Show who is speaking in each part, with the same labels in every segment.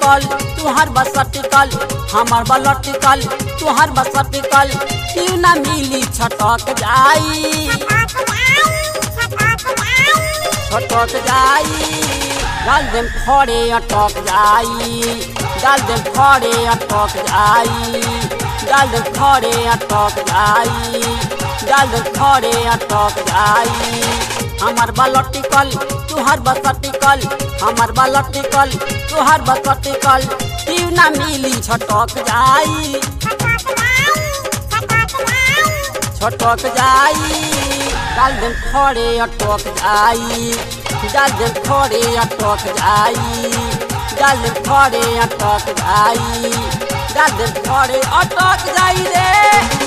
Speaker 1: बसटिकल तुहार बसटिकल हमार बलटिकल तुहार बसटिकल क्यों ना मिली छटक जाई छटक जाई डाल देम खड़े अटक जाई डाल देम खड़े अटक जाई डाल देम खड़े अटक जाई डाल देम खड़े अटक जाई हमार बलटिकल तुहार बसटिकल हमार बलटिकल तुहार बसटिकल क्यों ना मिली छटक जाई छटक जाई डाल देम खड़े अटक जाई डाल देम खड़े अटक जाई डाल देम खड़े अटक जाई डाल देम खड़े अटक जाई रे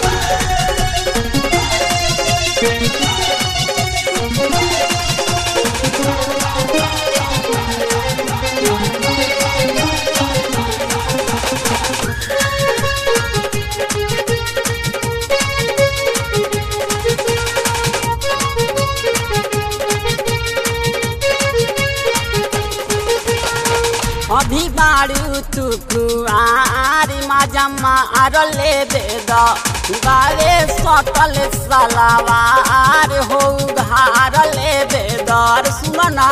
Speaker 1: अभी बारू तू कुआरी माजा मार ले दे दारे सटल सलावार हो घार ले दे दर सुनना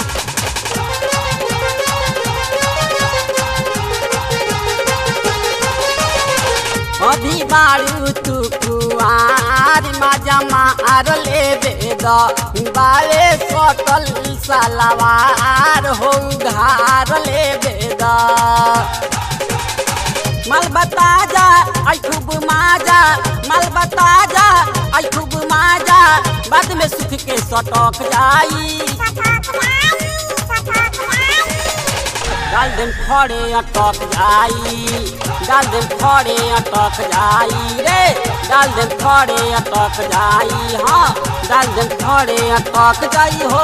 Speaker 1: अभी बारू तू कुआरी माजा मार ले दे दारे सटल सलावार हो घार ले दे माल बता जा आई खूब माजा माल बता जा आई खूब माजा बाद में सुख के सटक जाई डाल देम खड़े अटक जाई डाल देम खड़े अटक जाई रे डाल देम खड़े अटक जाई हाँ डाल देम खड़े अटक जाई हो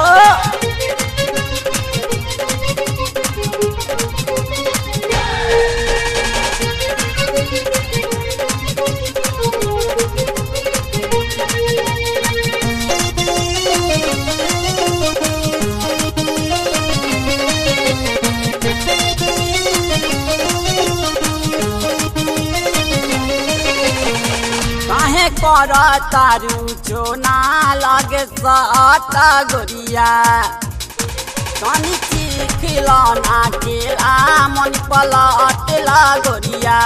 Speaker 1: कर तारू चोना लगे सटा गोरिया कनी खिलौना केला मन पलटला गोरिया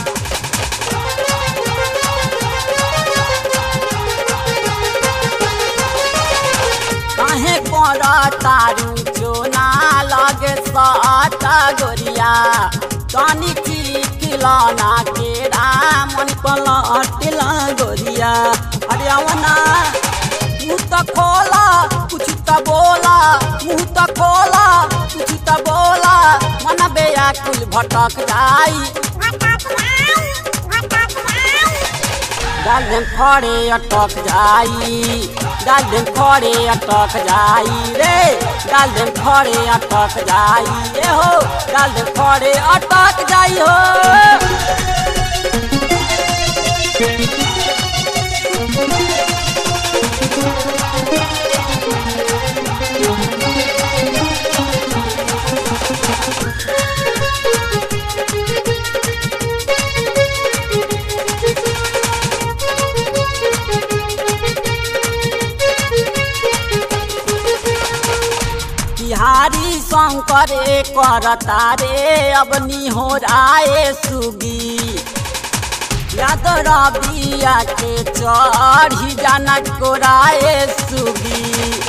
Speaker 1: काहे कर तारू चोना लगे सटा गोरिया कनी खिलौना केला मन पलटला गोरिया अरे आवना मुँह तो खोला कुछ तो बोला मुँह तो खोला कुछ तो बोला मन बेयाकुल भटक जाई डाल देम खड़े अटक जाई डाल देम खड़े अटक जाई रे डाल देम खड़े अटक जाई ये हो डाल देम खड़े अटक जाई हो बिहारी शंकर करता रे अब निहोराए सुगी याद रबिया के चढ़ी जाना कोराए सुगी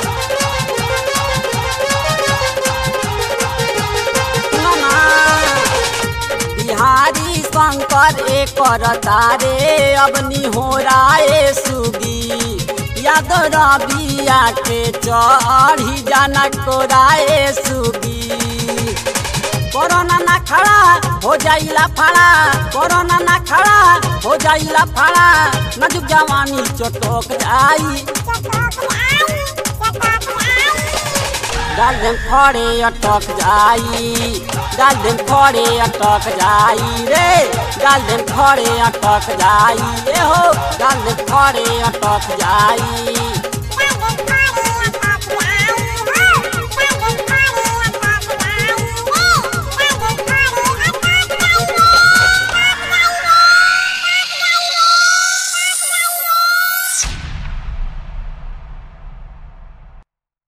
Speaker 1: बिहारी शंकर करता रे अब निहोराए सुगी याद रबिया के चढ़ी जाना कोराए सुगी कोरोना ना खड़ा हो जाइला फड़ा कोरोना ना खड़ा हो जाइला फड़ा नाजुक जवानी चटक जाई डाल देम खड़े अटक जाई डाल देम खड़े अटक जाई रे डाल देम खड़े अटक जाई ये हो डाल देम खड़े अटक जाई।